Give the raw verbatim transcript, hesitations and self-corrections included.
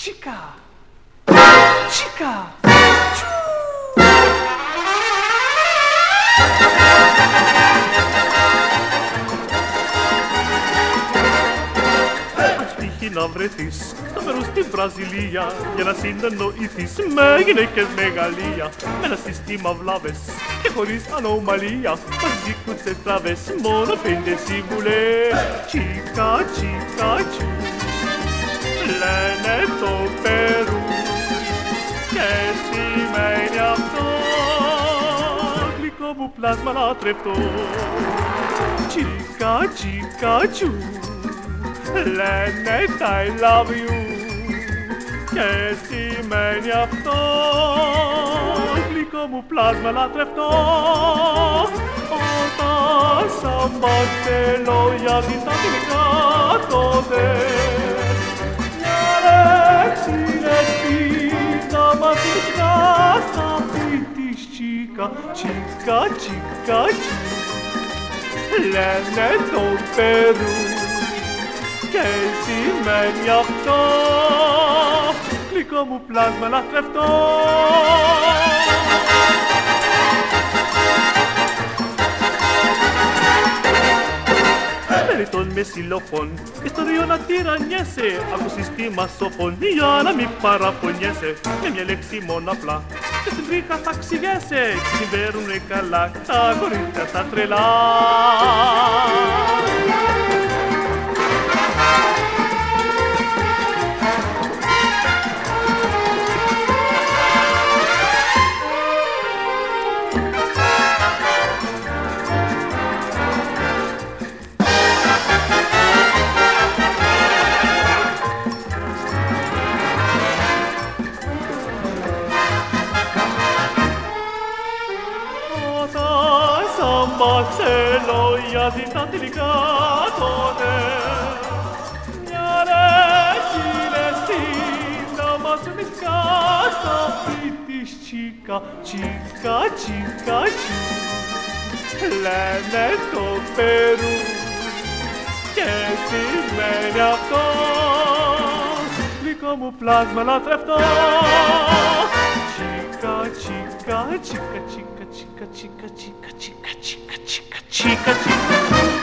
Τσίκα! Τσίκα! Αν τύχει να βρεθείς στο Περού στη Βραζιλία για να συνεννοηθείς με γυναίκες μεγαλεία, με ένα σύστημα βλάβες και χωρίς ανομαλία, μαζί κουτσές τραβές, μόνο πέντε συμβουλές. Τσίκα, τσίκα, τσου, λένε το Περού και σημαίνει αυτό, γλυκό μου πλάσμα λατρευτό. Τσίκα, τσίκα, τσου, λένε I love you και σημαίνει αυτό, γλυκό μου πλάσμα λατρευτό. Όταν σαν λόγια ζητά τελικά τότε μια λέξη ρεστή να μας ζητά στα πίτης. Τσίκα, τσίκα, τσίκα, λένε το Περού και σημαίνει αυτό, γλυκό μου πλάσμα λατρευτό. Περιτών με συλλοφών, ιστοριών να τυραννιέσαι, από σύστημα σοφών για να μην παραπονιέσαι. Με μια λέξη μόνο απλά και στην τρίχα θα ξηγέσαι, συμβαίρουνε καλά τα κορίτσια τα τρελά. Μάξε λόγια ζητά τελικά τότε μια λέξη ρεστή να μας μισκά στα πίτης. Τσίκα, τσίκα, τσίκα, τσου, λένε το Περού και σημαίνει αυτό, γλυκό μου πλάσμα λατρευτό. Τσίκα, τσίκα, τσίκα, τσίκα, τσίκα, τσίκα, τσίκα, τσίκα, τσίκα, τσίκα, τσίκα.